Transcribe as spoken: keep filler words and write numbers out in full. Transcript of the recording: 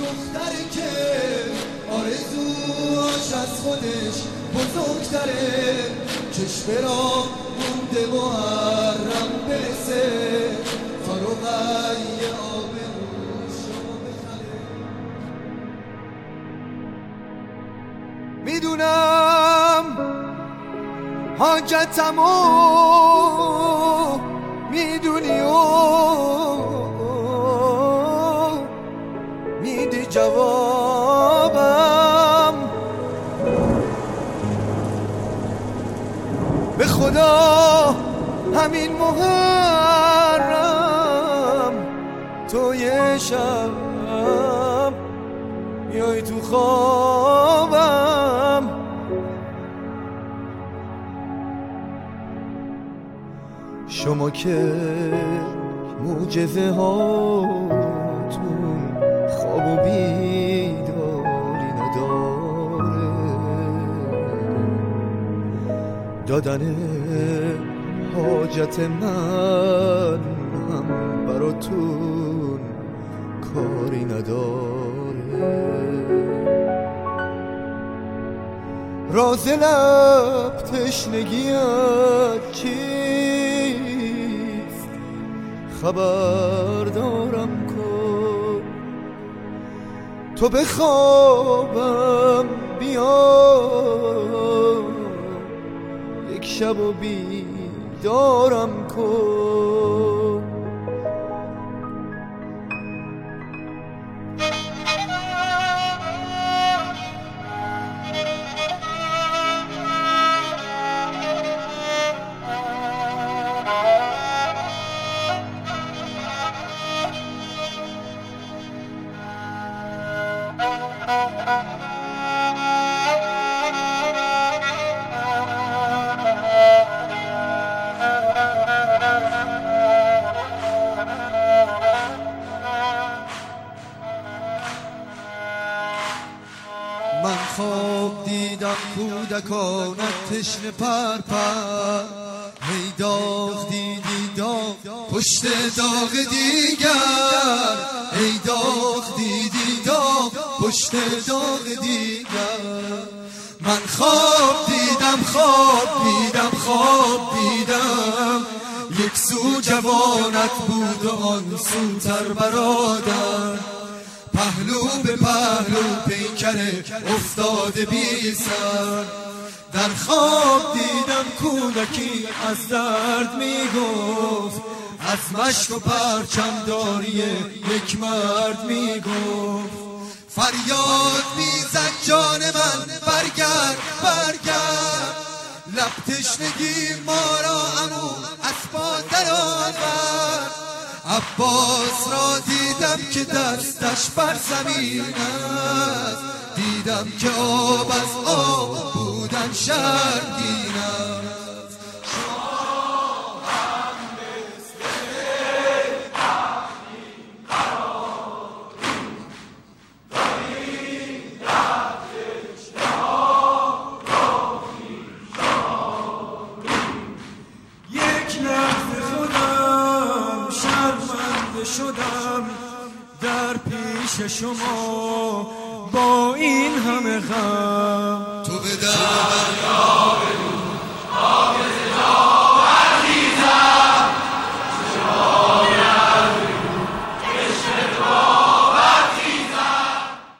دختری که آرزوهاش از خودش بزرگتره، چشم را مونده محرم برسه تا رقی آبروشو بخره. میدونم حاجتمو میدونی و میدی جوابم، به خدا همین محرم تو یه شب میای تو خوابم. شما که معجزه هاتون خواب و بیداری نداره، دادن حاجت من هم براتون کاری نداره. راز لب تشنگیت چیست خبر دارم کن، تو به خوابم بیا یک شب و بیدارم کن. من خواب دیدم کودکانت تشنه پر پر، هی داغ دیدی داغ پشت داغ دیگر، ای داغ دیدی داغ پشت داغ دیگر. من خواب دیدم خواب دیدم خواب دیدم، یک سو جوانت بود و آن سوتر برادر، پهلو به پهلو پیکره افتاده بی سر. در خواب دیدم کودکی از درد میگفت، از مشک و پرچمداری یک مرد میگفت. فریاد میزد جان من برگرد برگرد، لب تشنگی ما را عمو از پا در آورد. عباس را دیدم که دستش بر زمین است، دیدم که آب از آب بودن شرمگین است. شدم در پیش شما با این همه غم، تو به در